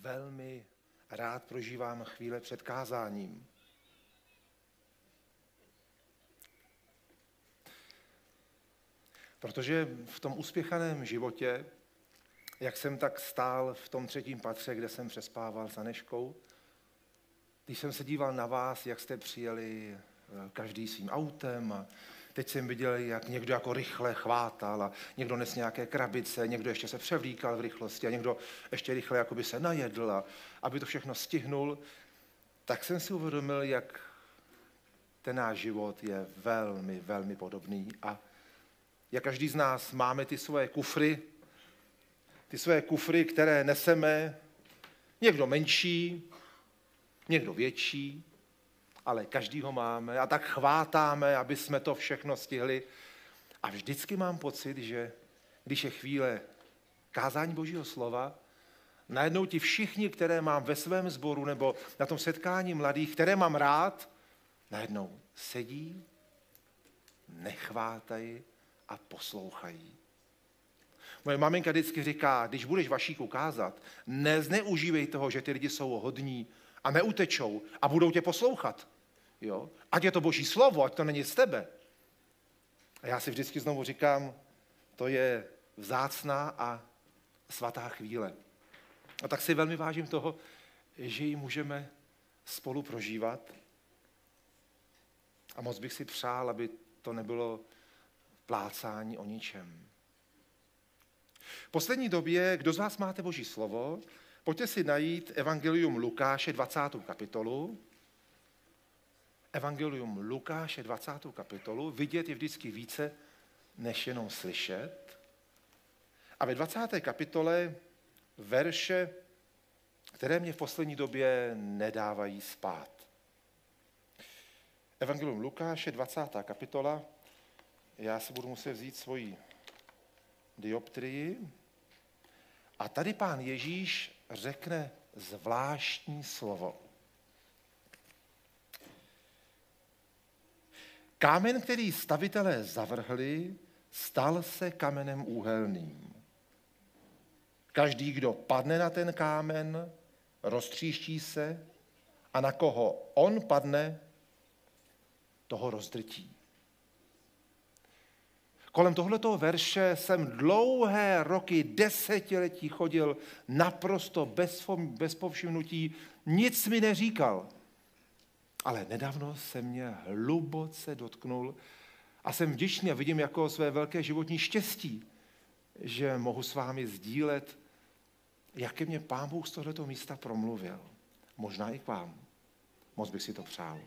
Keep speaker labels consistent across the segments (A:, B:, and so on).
A: velmi rád prožívám chvíle před kázáním. Protože v tom uspěchaném životě, jak jsem tak stál v tom 3. patře, kde jsem přespával s Aneškou, když jsem se díval na vás, jak jste přijeli každý svým autem a teď jsem viděl, jak někdo jako rychle chvátal a někdo nes nějaké krabice, někdo ještě se převlíkal v rychlosti a někdo ještě rychle jakoby se najedl a aby to všechno stihnul, tak jsem si uvědomil, jak ten náš život je velmi, velmi podobný a jak každý z nás máme ty svoje kufry, které neseme, někdo menší, někdo větší, ale každý ho máme a tak chvátáme, aby jsme to všechno stihli. A vždycky mám pocit, že když je chvíle kázání Božího slova, najednou ti všichni, které mám ve svém sboru nebo na tom setkání mladých, které mám rád, najednou sedí, nechvátají a poslouchají. Moje maminka vždycky říká, když budeš Vašíku kázat, nezneužívej toho, že ty lidi jsou hodní a neutečou a budou tě poslouchat. Jo? Ať je to Boží slovo, ať to není z tebe. A já si vždycky znovu říkám, to je vzácná a svatá chvíle. A tak si velmi vážím toho, že ji můžeme spolu prožívat. A moc bych si přál, aby to nebylo plácání o ničem. V poslední době, kdo z vás máte Boží slovo, pojďte si najít Evangelium Lukáše 20. kapitolu. Evangelium Lukáše 20. kapitolu. Vidět je vždycky více, než jenom slyšet. A ve 20. kapitole verše, které mě v poslední době nedávají spát. Evangelium Lukáše 20. kapitola. Já si budu muset vzít svoji dioptrii. A tady Pán Ježíš řekne zvláštní slovo. Kámen, který stavitelé zavrhli, stal se kamenem úhelným. Každý, kdo padne na ten kámen, roztříští se a na koho on padne, toho rozdrtí. Kolem tohletoho verše jsem dlouhé roky, desetiletí chodil naprosto bez povšimnutí, nic mi neříkal. Ale nedávno se mě hluboce dotknul a jsem vděčný a vidím jako své velké životní štěstí, že mohu s vámi sdílet, jak ke mně Pán Bůh z tohoto místa promluvil. Možná i k vám. Moc bych si to přál.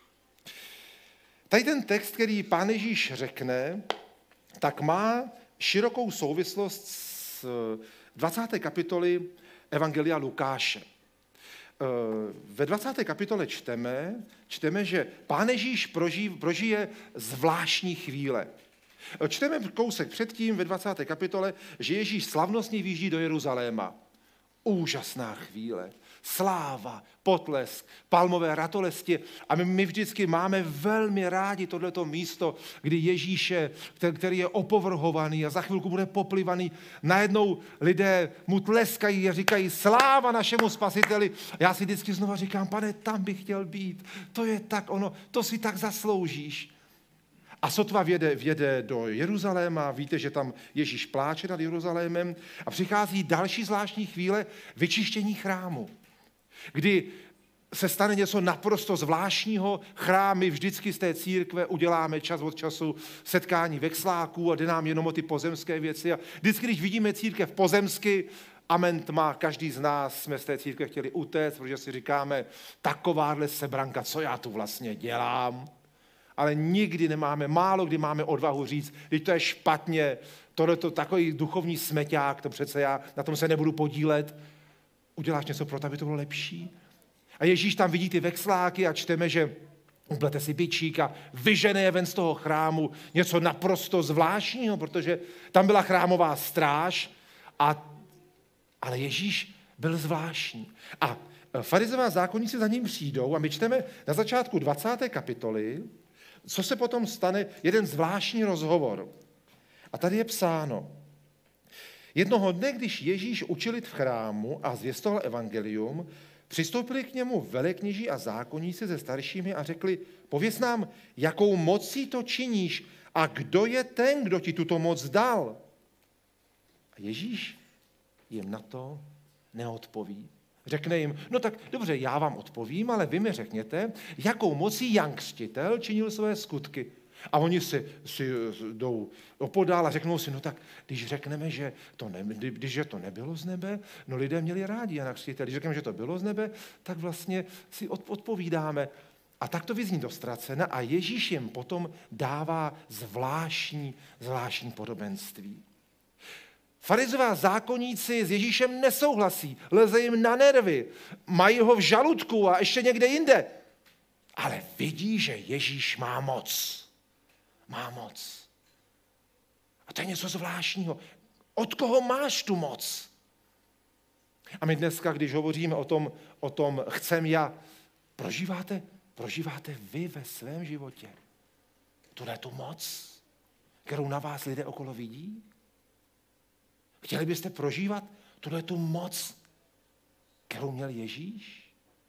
A: Tady ten text, který Pán Ježíš řekne, tak má širokou souvislost s 20. kapitoly Evangelia Lukáše. Ve 20. kapitole čteme, že Pán Ježíš prožije zvláštní chvíle. Čteme kousek předtím ve 20. kapitole, že Ježíš slavnostně vyjíždí do Jeruzaléma. Úžasná chvíle. Sláva, potlesk, palmové ratolesti. A my vždycky máme velmi rádi tohleto místo, kdy Ježíše, který je opovrhovaný a za chvilku bude poplivaný, najednou lidé mu tleskají a říkají sláva našemu Spasiteli. Já si vždycky znova říkám, Pane, tam bych chtěl být. To je tak ono, to si tak zasloužíš. A sotva vjede do Jeruzaléma, víte, že tam Ježíš pláče nad Jeruzalémem a přichází další zvláštní chvíle vyčištění chrámu, kdy se stane něco naprosto zvláštního. Chrámy vždycky z té církve uděláme čas od času setkání vexláků a jde nám jenom o ty pozemské věci. A vždycky, když vidíme církev pozemsky, amen tma, každý z nás jsme z té církve chtěli utéct, protože si říkáme, takováhle sebranka, co já tu vlastně dělám? Ale nikdy nemáme, málo kdy máme odvahu říct, když to je špatně, tohleto takový duchovní smeťák, to přece já na tom se nebudu podílet. Uděláš něco pro to, aby to bylo lepší? A Ježíš tam vidí ty vexláky a čteme, že uplete si bičík a vyžene je ven z toho chrámu, něco naprosto zvláštního, protože tam byla chrámová stráž, ale Ježíš byl zvláštní. A farizové a zákonníci za ním přijdou a my čteme na začátku 20. kapitoly, co se potom stane, jeden zvláštní rozhovor. A tady je psáno. Jednoho dne, když Ježíš učil v chrámu a zvěstoval evangelium, přistoupili k němu velekněží a zákonníci se staršími a řekli, pověz nám, jakou mocí to činíš a kdo je ten, kdo ti tuto moc dal? A Ježíš jim na to neodpoví. Řekne jim, no tak dobře, já vám odpovím, ale vy mi řekněte, jakou mocí Jan Křtitel činil své skutky. A oni si jdou opodál a řeknou si, no tak když řekneme, když to nebylo z nebe, no lidé měli rádi Jana Křtitele. Když řekneme, že to bylo z nebe, tak vlastně si odpovídáme. A tak to vyzní dostracena a Ježíš jim potom dává zvláštní podobenství. Farizové a zákonníci s Ježíšem nesouhlasí, leze jim na nervy, mají ho v žaludku a ještě někde jinde. Ale vidí, že Ježíš má moc. Má moc. A to je něco zvláštního. Od koho máš tu moc? A my dneska, když hovoříme o tom chcem já, prožíváte vy ve svém životě tu moc, kterou na vás lidé okolo vidí? Chtěli byste prožívat tu moc, kterou měl Ježíš?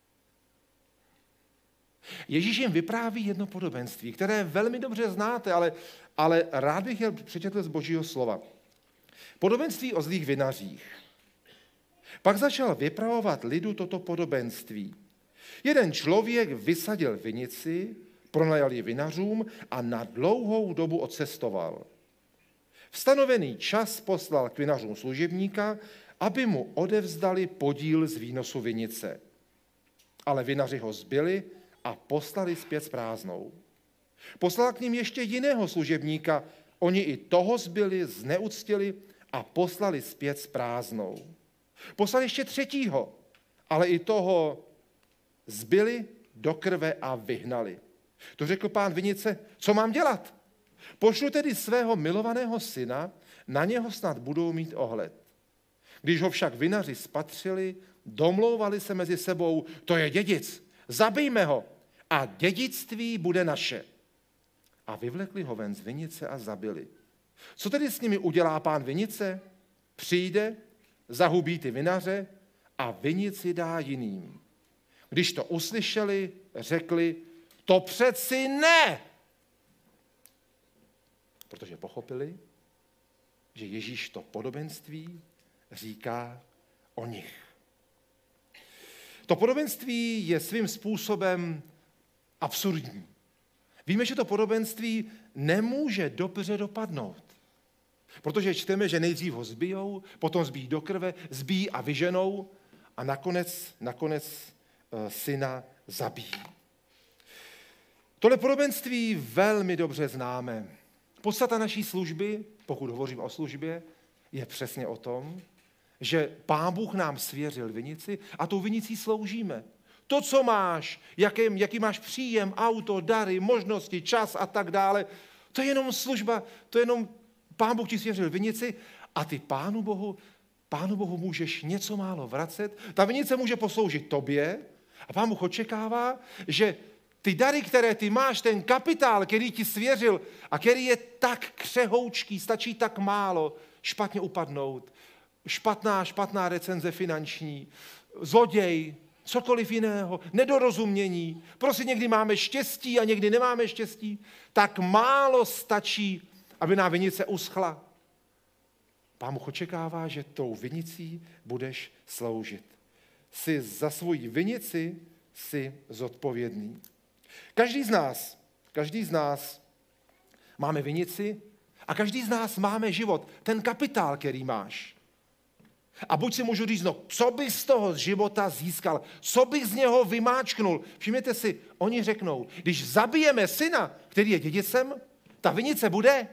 A: Ježíš jim vypráví jedno podobenství, které velmi dobře znáte, ale rád bych je přečetl z Božího slova. Podobenství o zlých vinařích. Pak začal vypravovat lidu toto podobenství. Jeden člověk vysadil vinici, pronajal ji vinařům a na dlouhou dobu odcestoval. V stanovený čas poslal k vinařům služebníka, aby mu odevzdali podíl z výnosu vinice. Ale vinaři ho zbili a poslali zpět s prázdnou. Poslal k ním ještě jiného služebníka, oni i toho zbili, zneuctili a poslali zpět s prázdnou. Poslal ještě třetího, ale i toho zbili do krve a vyhnali. To řekl pán vinice, co mám dělat? Pošlu tedy svého milovaného syna, na něho snad budou mít ohled. Když ho však vinaři spatřili, domlouvali se mezi sebou, to je dědic, zabijme ho a dědictví bude naše. A vyvlekli ho ven z vinice a zabili. Co tedy s nimi udělá pán vinice? Přijde, zahubí ty vinaře a vinici dá jiným. Když to uslyšeli, řekli, to přeci ne! Protože pochopili, že Ježíš to podobenství říká o nich. To podobenství je svým způsobem absurdní. Víme, že to podobenství nemůže dobře dopadnout. Protože čteme, že nejdřív ho zbijou, potom zbijí do krve, zbijí a vyženou a nakonec syna zabijí. Tohle podobenství velmi dobře známe. Podstata naší služby, pokud hovořím o službě, je přesně o tom, že Pán Bůh nám svěřil vinici a tou vinicí sloužíme. To, co máš, jaký máš příjem, auto, dary, možnosti, čas a tak dále, to je jenom služba, to je jenom Pán Bůh ti svěřil vinici a ty Pánu Bohu můžeš něco málo vracet. Ta vinice může posloužit tobě a Pán Bůh očekává, že ty dary, které ty máš, ten kapitál, který ti svěřil a který je tak křehoučký, stačí tak málo, špatně upadnout, špatná recenze finanční, zloděj, cokoliv jiného, nedorozumění, prostě někdy máme štěstí a někdy nemáme štěstí, tak málo stačí, aby nám vinice uschla. Pán Bůh očekává, že tou vinicí budeš sloužit. Jsi za svoji vinici jsi zodpovědný. Každý z nás máme vinici a každý z nás máme život, ten kapitál, který máš. A buď si můžu říct, no, co bych z toho života získal, co bych z něho vymáčknul. Všimněte si, oni řeknou, když zabijeme syna, který je dědicem, ta vinice bude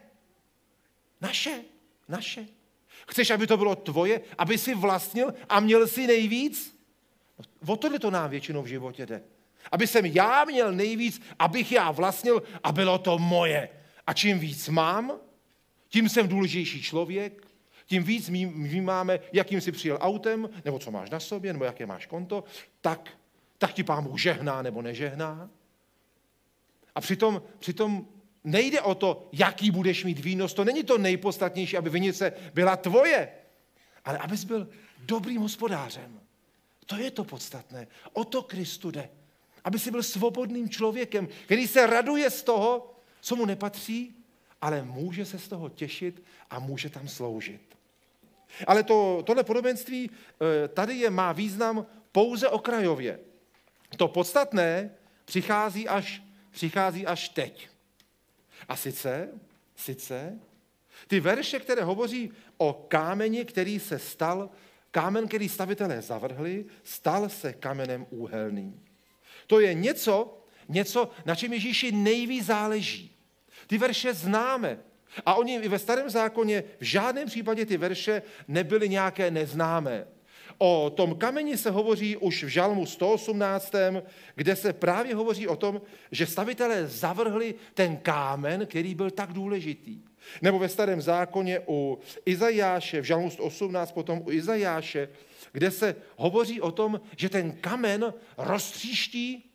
A: naše. Chceš, aby to bylo tvoje, aby si vlastnil a měl si nejvíc? O tohle to nám většinou v životě jde. Aby jsem já měl nejvíc, abych já vlastnil a bylo to moje. A čím víc mám, tím jsem důležitější člověk, tím víc vnímáme, jakým jsi přijel autem, nebo co máš na sobě, nebo jaké máš konto, tak ti Pán Bůh žehná nebo nežehná. A přitom nejde o to, jaký budeš mít výnos, to není to nejpodstatnější, aby vinice byla tvoje, ale abys byl dobrým hospodářem. To je to podstatné. O to Kristu jde. Aby si byl svobodným člověkem, který se raduje z toho, co mu nepatří, ale může se z toho těšit a může tam sloužit. Ale tohle podobenství tady má význam pouze okrajově. To podstatné přichází až teď. A sice ty verše, které hovoří o kámeni, který se stal, kámen, který stavitelé zavrhli, stal se kamenem úhelným. To je něco, na čem Ježíši nejvíc záleží. Ty verše známe. A oni i ve Starém zákoně v žádném případě ty verše nebyly nějaké neznámé. O tom kameni se hovoří už v Žalmu 118, kde se právě hovoří o tom, že stavitelé zavrhli ten kámen, který byl tak důležitý. Nebo ve Starém zákoně u Izajáše, v Žalmu 118, potom u Izajáše, kde se hovoří o tom, že ten kamen roztříští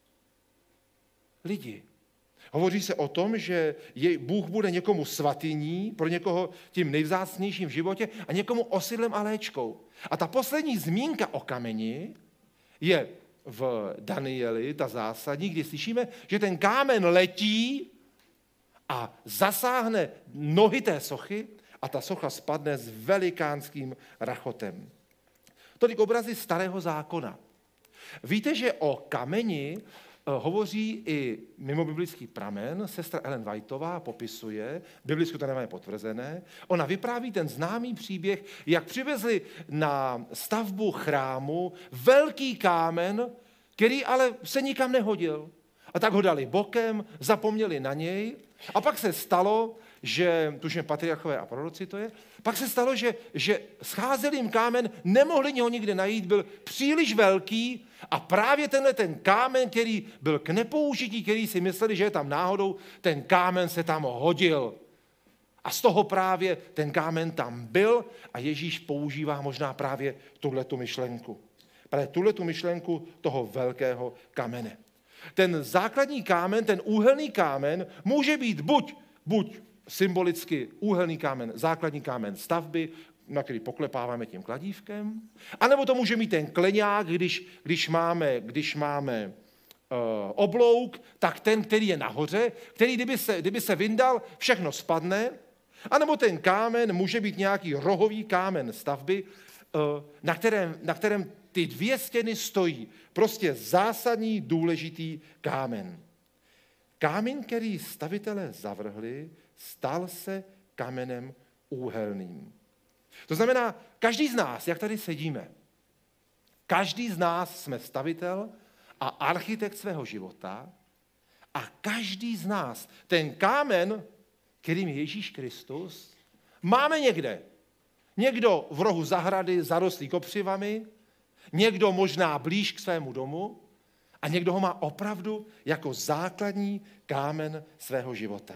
A: lidi. Hovoří se o tom, že Bůh bude někomu svatyní, pro někoho tím nejvzácnějším v životě a někomu osidlem a léčkou. A ta poslední zmínka o kameni je v Danieli, ta zásadní, kdy slyšíme, že ten kámen letí a zasáhne nohy té sochy a ta socha spadne s velikánským rachotem. Tolik obrazy Starého zákona. Víte, že o kameni hovoří i mimo biblický pramen, sestra Ellen Whiteová popisuje, biblicky to nemáme potvrzené, ona vypráví ten známý příběh, jak přivezli na stavbu chrámu velký kámen, který ale se nikam nehodil. A tak ho dali bokem, zapomněli na něj a pak se stalo, že, tuším patriarchové a proroci to je, pak se stalo, že scházel jim kámen, nemohli ho nikde najít, byl příliš velký a právě ten kámen, který byl k nepoužití, který si mysleli, že je tam náhodou, ten kámen se tam hodil. A z toho právě ten kámen tam byl a Ježíš používá možná právě tuhletu myšlenku. Právě tuhletu myšlenku toho velkého kamene. Ten základní kámen, ten úhelný kámen může být buď symbolicky úhelný kámen, základní kámen stavby, na který poklepáváme tím kladívkem, anebo to může mít ten kleňák, když máme oblouk, tak ten, který je nahoře, který kdyby se vyndal, všechno spadne, anebo ten kámen může být nějaký rohový kámen stavby, na kterém ty dvě stěny stojí. Prostě zásadní, důležitý kámen. Kámen, který stavitelé zavrhli, stal se kamenem úhelným. To znamená, každý z nás, jak tady sedíme, každý z nás jsme stavitel a architekt svého života a každý z nás ten kámen, kterým je Ježíš Kristus, máme někde. Někdo v rohu zahrady zarostlý kopřivami, někdo možná blíž k svému domu a někdo ho má opravdu jako základní kámen svého života.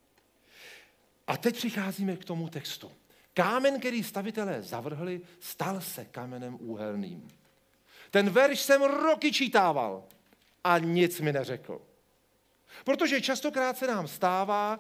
A: A teď přicházíme k tomu textu. Kámen, který stavitelé zavrhli, stal se kamenem úhelným. Ten verš jsem roky čítával a nic mi neřekl. Protože častokrát se nám stává,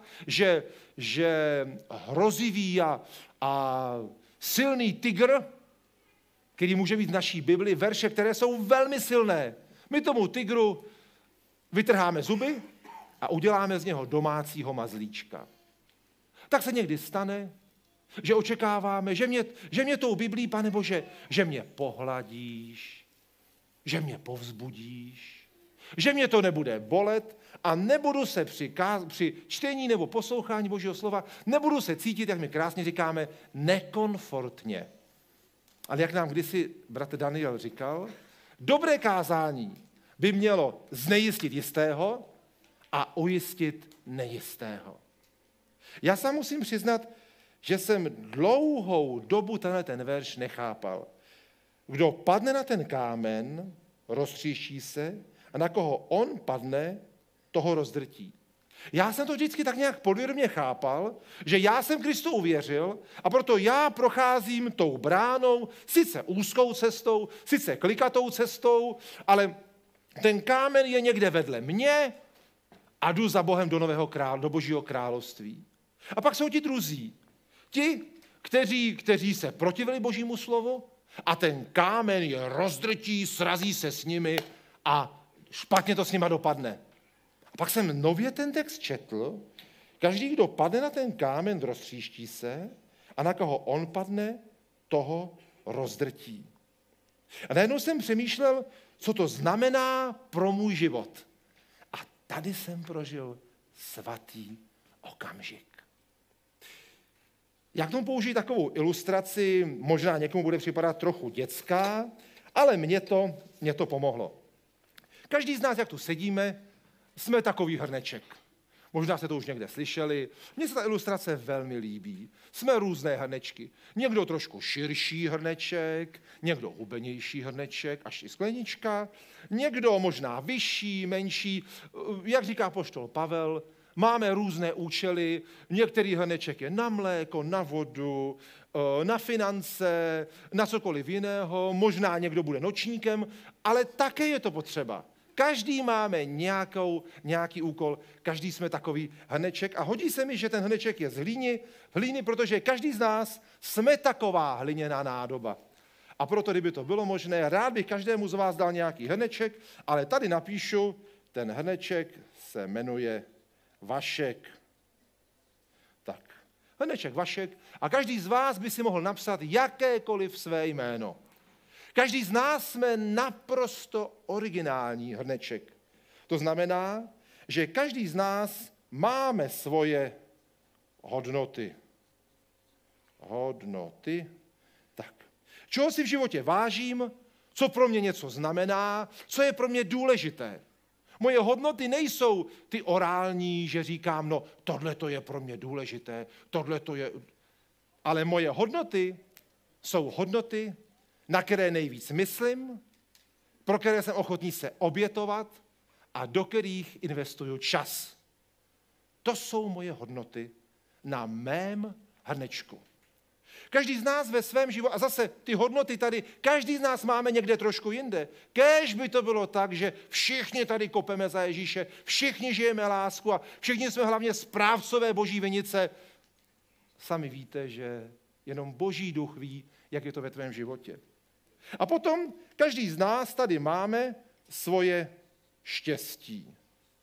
A: že hrozivý a silný tygr, který může být v naší Bibli, verše, které jsou velmi silné. My tomu tygru vytrháme zuby a uděláme z něho domácího mazlíčka. Tak se někdy stane, že očekáváme, že mě tou Biblí, Pane Bože, že mě pohladíš, že mě povzbudíš, že mě to nebude bolet a nebudu se při čtení nebo poslouchání Božího slova, nebudu se cítit, jak my krásně říkáme, nekomfortně. Ale jak nám kdysi bratr Daniel říkal, dobré kázání by mělo znejistit jistého a ujistit nejistého. Já sám musím přiznat, že jsem dlouhou dobu ten verš nechápal. Kdo padne na ten kámen, roztříští se a na koho on padne, toho rozdrtí. Já jsem to vždycky tak nějak podvědomě chápal, že já jsem Kristu uvěřil a proto já procházím tou bránou, sice úzkou cestou, sice klikatou cestou, ale ten kámen je někde vedle mě a jdu za Bohem do Božího království. A pak jsou ti druzí. Ti, kteří se protivili Božímu slovu a ten kámen je rozdrtí, srazí se s nimi a špatně to s nima dopadne. A pak jsem nově ten text četl. Každý, kdo padne na ten kámen, roztříští se a na koho on padne, toho rozdrtí. A najednou jsem přemýšlel, co to znamená pro můj život. A tady jsem prožil svatý okamžik. Já k tomu použiji takovou ilustraci, možná někomu bude připadat trochu dětská, ale mě to pomohlo. Každý z nás, jak tu sedíme, jsme takový hrneček. Možná jste to už někde slyšeli. Mně se ta ilustrace velmi líbí. Jsme různé hrnečky. Někdo trošku širší hrneček, někdo hubenější hrneček, až i sklenička, někdo možná vyšší, menší. Jak říká apoštol Pavel, máme různé účely. Některý hrneček je na mléko, na vodu, na finance, na cokoliv jiného. Možná někdo bude nočníkem, ale také je to potřeba. Každý máme nějaký úkol, každý jsme takový hrneček a hodí se mi, že ten hrneček je z hlíny, protože každý z nás jsme taková hliněná nádoba. A proto, kdyby to bylo možné, rád bych každému z vás dal nějaký hrneček, ale tady napíšu, ten hrneček se jmenuje Vašek. Tak, hrneček Vašek a každý z vás by si mohl napsat jakékoliv své jméno. Každý z nás jsme naprosto originální hrneček. To znamená, že každý z nás máme svoje hodnoty. Hodnoty. Tak. Čeho si v životě vážím, co pro mě něco znamená, co je pro mě důležité. Moje hodnoty nejsou ty orální, že říkám, no tohle to je pro mě důležité, tohle to je... Ale moje hodnoty jsou hodnoty, na které nejvíc myslím, pro které jsem ochotný se obětovat a do kterých investuju čas. To jsou moje hodnoty na mém hrnečku. Každý z nás ve svém životě, a zase ty hodnoty tady, každý z nás máme někde trošku jinde. Kéž by to bylo tak, že všichni tady kopeme za Ježíše, všichni žijeme lásku a všichni jsme hlavně správcové Boží vinice. Sami víte, že jenom Boží duch ví, jak je to ve tvém životě. A potom každý z nás tady máme svoje štěstí.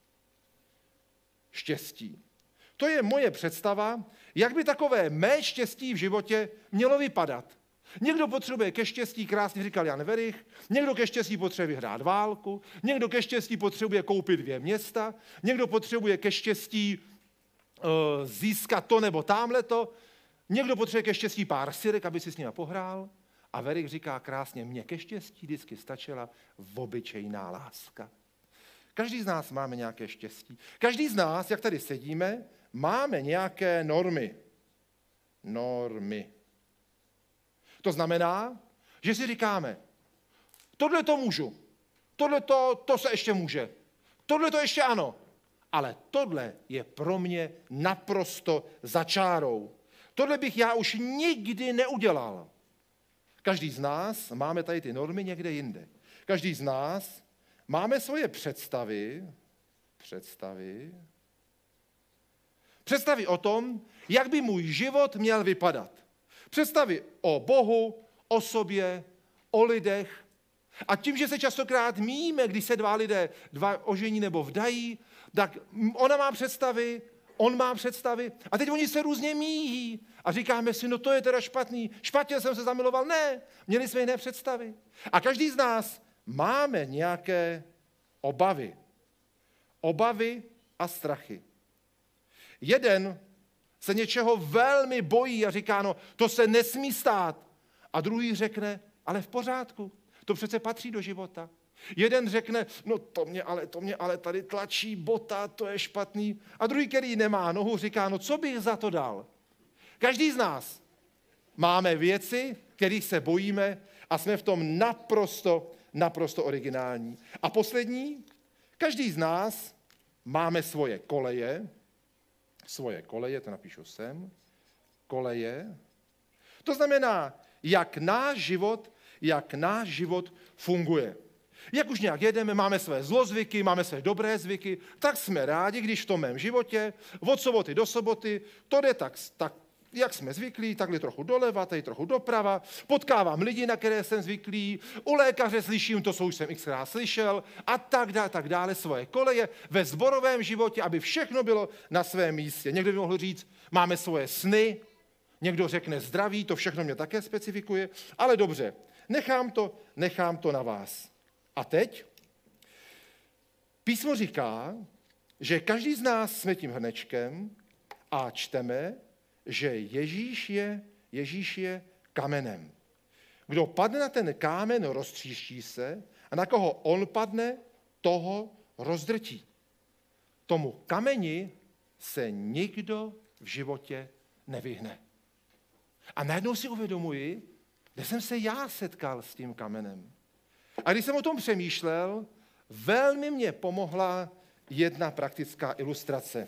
A: Štěstí. To je moje představa, jak by takové mé štěstí v životě mělo vypadat. Někdo potřebuje ke štěstí, krásně říkal Jan Werich, někdo ke štěstí potřebuje vyhrát válku, někdo ke štěstí potřebuje koupit 2 města, někdo potřebuje ke štěstí získat to nebo támhleto, někdo potřebuje ke štěstí pár sirek, aby si s nimi pohrál. A Werich říká krásně, mně ke štěstí vždycky stačila obyčejná láska. Každý z nás máme nějaké štěstí. Každý z nás, jak tady sedíme, máme nějaké normy. Normy. To znamená, že si říkáme, tohle to můžu, tohle to se ještě může, tohle to ještě ano, ale tohle je pro mě naprosto za čárou. Tohle bych já už nikdy neudělal. Každý z nás máme tady ty normy někde jinde. Každý z nás máme svoje představy o tom, jak by můj život měl vypadat. Představy o Bohu, o sobě, o lidech. A tím, že se častokrát míjíme, když se dva ožení nebo vdají, tak ona má představy, on má představy a teď oni se různě míjí a říkáme si, no to je teda špatný, špatně jsem se zamiloval. Ne, měli jsme jiné představy. A každý z nás máme nějaké obavy. Obavy a strachy. Jeden se něčeho velmi bojí a říká, no to se nesmí stát. A druhý řekne, ale v pořádku, to přece patří do života. Jeden řekne, no to mě ale tady tlačí bota, to je špatný. A druhý, který nemá nohu, říká, no co bych za to dal? Každý z nás máme věci, kterých se bojíme a jsme v tom naprosto originální. A poslední, každý z nás máme svoje koleje, to napíšu sem, koleje. To znamená, jak náš život funguje. Jak už nějak jedeme, máme své zlozvyky, máme své dobré zvyky, tak jsme rádi, když v tom mém životě od soboty do soboty to jde tak jak jsme zvyklí, takhle trochu doleva, tady trochu doprava, potkávám lidi, na které jsem zvyklý, u lékaře slyším to, co už jsem xkrát slyšel a tak dále, svoje koleje ve sborovém životě, aby všechno bylo na svém místě. Někdo by mohl říct, máme svoje sny, někdo řekne zdraví, to všechno mě také specifikuje, ale dobře, nechám to na vás. A teď písmo říká, že každý z nás jsme tím hrnečkem a čteme, že Ježíš je kamenem. Kdo padne na ten kámen, roztříští se a na koho on padne, toho rozdrtí. Tomu kameni se nikdo v životě nevyhne. A najednou si uvědomuji, kde jsem se já setkal s tím kamenem. A když jsem o tom přemýšlel, velmi mě pomohla jedna praktická ilustrace.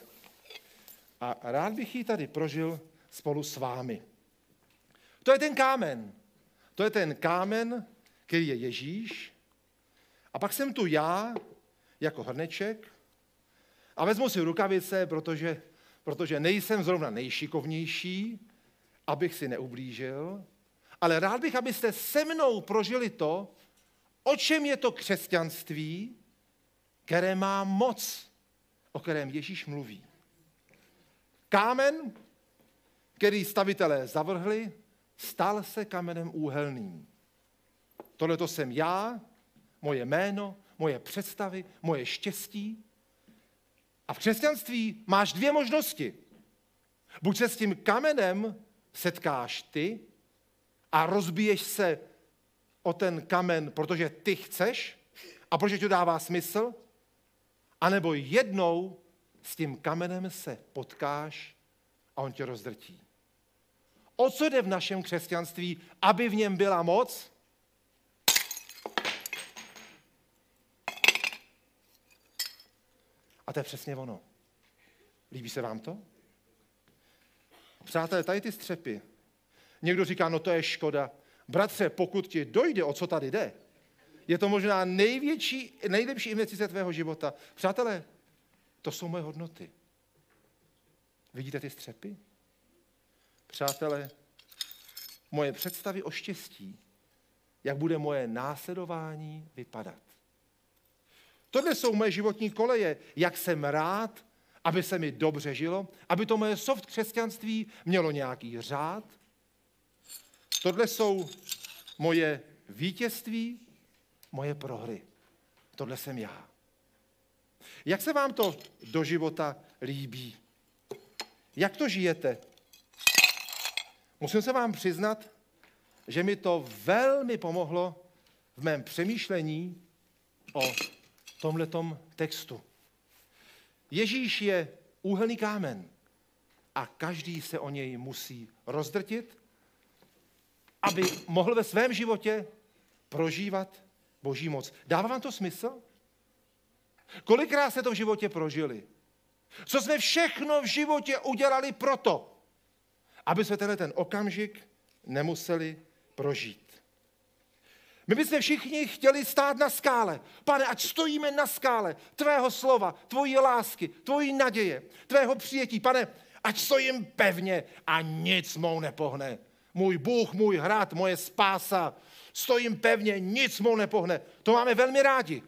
A: A rád bych ji tady prožil spolu s vámi. To je ten kámen. To je ten kámen, který je Ježíš. A pak jsem tu já, jako hrneček, a vezmu si rukavice, protože nejsem zrovna nejšikovnější, abych si neublížil, ale rád bych, abyste se mnou prožili to, o čem je to křesťanství, které má moc, o kterém Ježíš mluví. Kámen, který stavitelé zavrhli, stal se kamenem úhelným. Tohle to jsem já, moje jméno, moje představy, moje štěstí. A v křesťanství máš dvě možnosti. Buď se s tím kamenem setkáš ty a rozbiješ se o ten kamen, protože ty chceš a protože ti dává smysl, anebo jednou s tím kamenem se potkáš a on tě rozdrtí. O co jde v našem křesťanství, aby v něm byla moc? A to je přesně ono. Líbí se vám to? Přátelé, tady ty střepy. Někdo říká, no to je škoda. Bratře, pokud ti dojde, o co tady jde, je to možná nejlepší investice tvého života. Přátelé, to jsou moje hodnoty. Vidíte ty střepy? Přátelé, moje představy o štěstí, jak bude moje následování vypadat. Tohle jsou moje životní koleje, jak jsem rád, aby se mi dobře žilo, aby to moje soft křesťanství mělo nějaký řád. Tohle jsou moje vítězství, moje prohry. Tohle jsem já. Jak se vám to do života líbí? Jak to žijete? Musím se vám přiznat, že mi to velmi pomohlo v mém přemýšlení o tomhletom textu. Ježíš je úhelný kámen a každý se o něj musí rozdrtit, aby mohl ve svém životě prožívat Boží moc. Dává vám to smysl? Kolikrát jste to v životě prožili? Co jsme všechno v životě udělali proto, aby jsme ten okamžik nemuseli prožít. My bychom všichni chtěli stát na skále. Pane, ať stojíme na skále tvého slova, tvojí lásky, tvojí naděje, tvého přijetí. Pane, ať stojím pevně a nic mou nepohne. Můj Bůh, můj hrad, moje spása. Stojím pevně, nic mou nepohne. To máme velmi rádi.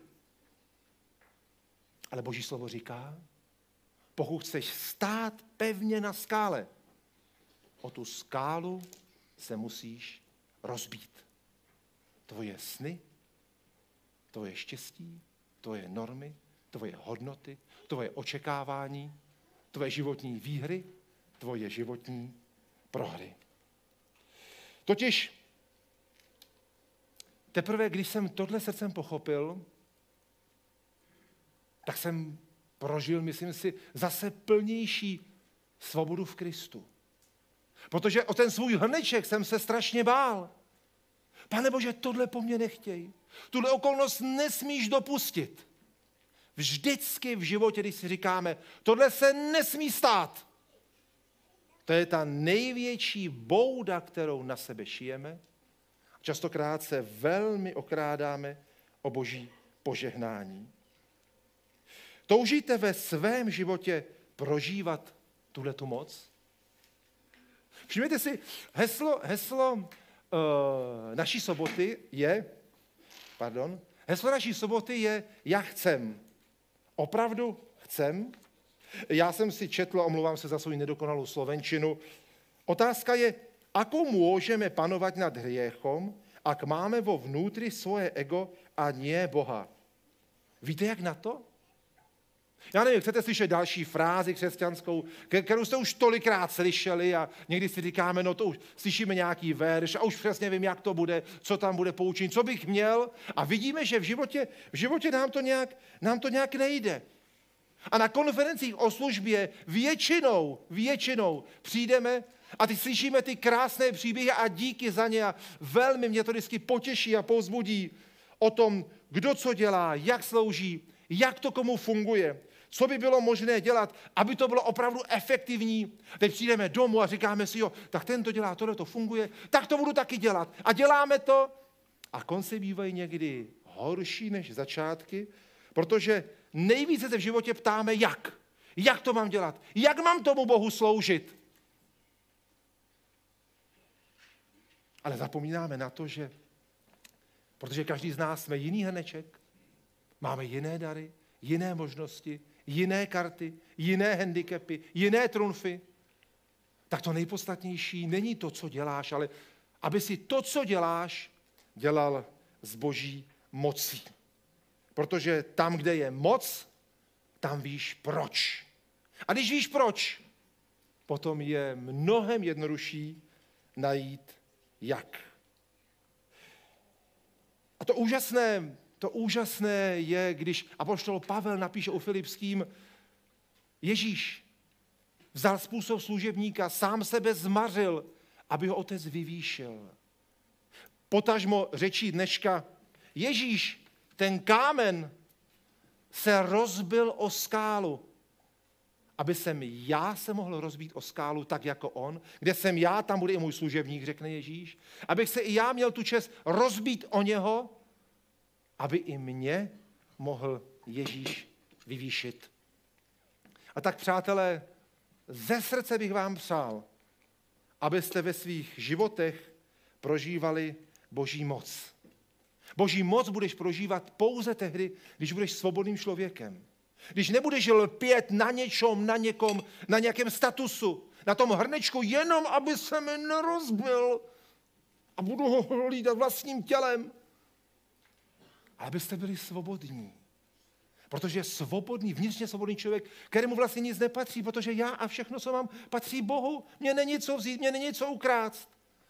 A: Ale Boží slovo říká, pokud chceš stát pevně na skále, o tu skálu se musíš rozbít. Tvoje sny, tvoje štěstí, tvoje normy, tvoje hodnoty, tvoje očekávání, tvoje životní výhry, tvoje životní prohry. Totiž teprve, když jsem tohle srdcem pochopil, tak jsem prožil, myslím si, zase plnější svobodu v Kristu. Protože o ten svůj hrneček jsem se strašně bál. Pane Bože, tohle po mně nechtěj. Tuhle okolnost nesmíš dopustit. Vždycky v životě, když si říkáme, tohle se nesmí stát. To je ta největší bouda, kterou na sebe šijeme. Častokrát se velmi okrádáme o Boží požehnání. Toužíte ve svém životě prožívat tuhletu moc? Všimněte si, heslo naší soboty je, já chcem. Opravdu chcem? Já jsem si četl, omlouvám se za svou nedokonalou slovenčinu. Otázka je, ako môžeme panovať nad hriechom, ak máme vo vnútri svoje ego a nie Boha. Víte, jak na to? Já nevím, chcete slyšet další frázi křesťanskou, kterou jste už tolikrát slyšeli a někdy si říkáme, no to už slyšíme nějaký verš a už přesně vím, jak to bude, co tam bude poučení, co bych měl. A vidíme, že v životě nám to nějak nejde. A na konferencích o službě většinou přijdeme a ty slyšíme ty krásné příběhy a díky za ně a velmi mě to vždycky potěší a povzbudí o tom, kdo co dělá, jak slouží, jak to komu funguje, co by bylo možné dělat, aby to bylo opravdu efektivní. Teď přijdeme domů a říkáme si, jo, tak ten to dělá, tohle to funguje, tak to budu taky dělat. A děláme to a konce bývají někdy horší než začátky, protože nejvíce se v životě ptáme, jak. Jak to mám dělat? Jak mám tomu Bohu sloužit? Ale zapomínáme na to, že protože každý z nás jsme jiný hrneček, máme jiné dary, jiné možnosti, jiné karty, jiné handicapy, jiné trumfy, tak to nejpodstatnější není to, co děláš, ale aby si to, co děláš, dělal s Boží mocí. Protože tam, kde je moc, tam víš proč. A když víš proč, potom je mnohem jednodušší najít jak. A to úžasné je, když apoštol Pavel napíše u Filipským, Ježíš vzal způsob služebníka, sám sebe zmařil, aby ho otec vyvýšil. Potažmo řečí dneška, Ježíš, ten kámen se rozbil o skálu, aby jsem já se mohl rozbít o skálu tak jako on. Kde jsem já, tam bude i můj služebník, řekne Ježíš. Abych se i já měl tu čest rozbít o něho, aby i mě mohl Ježíš vyvýšit. A tak, přátelé, ze srdce bych vám přál, abyste ve svých životech prožívali Boží moc. Boží moc budeš prožívat pouze tehdy, když budeš svobodným člověkem. Když nebudeš lpět na něčem, na někom, na nějakém statusu, na tom hrnečku, jenom aby se mi nerozbil a budu ho hlídat vlastním tělem. Ale abyste byli svobodní. Protože svobodný, vnitřně svobodný člověk, kterému vlastně nic nepatří, protože já a všechno, co mám, patří Bohu. Mně není co vzít, mně není co ukrást.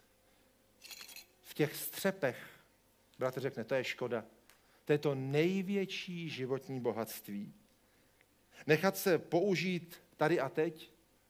A: V těch střepech, bratr řekne, to je škoda. To je to největší životní bohatství. Nechat se použít tady a teď,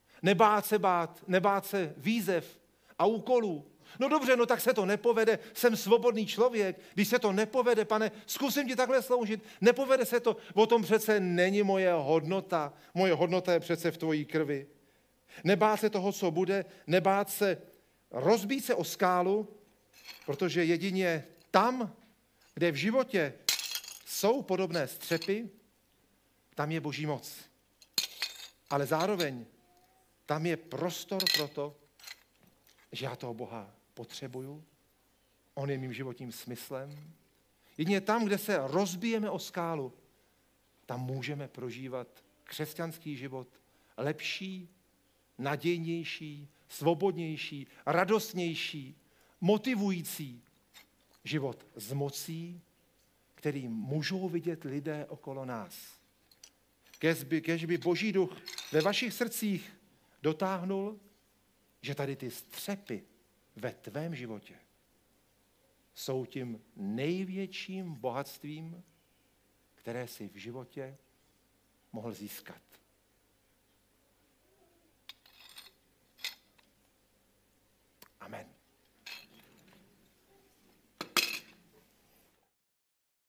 A: nebát se výzev a úkolů. No dobře, no tak se to nepovede, jsem svobodný člověk, když se to nepovede, pane, zkusím ti takhle sloužit, nepovede se to, o tom přece není moje hodnota je přece v tvojí krvi. Nebát se toho, co bude, nebát se rozbít se o skálu, protože jedině tam, kde v životě jsou podobné střepy, tam je Boží moc. Ale zároveň tam je prostor pro to, že já toho Boha potřebuju. On je mým životním smyslem. Jedině tam, kde se rozbijeme o skálu, tam můžeme prožívat křesťanský život lepší, nadějnější, svobodnější, radostnější, motivující život s mocí, který můžou vidět lidé okolo nás. Kéž by Boží duch ve vašich srdcích dotáhnul, že tady ty střepy ve tvém životě jsou tím největším bohatstvím, které si v životě mohl získat. Amen.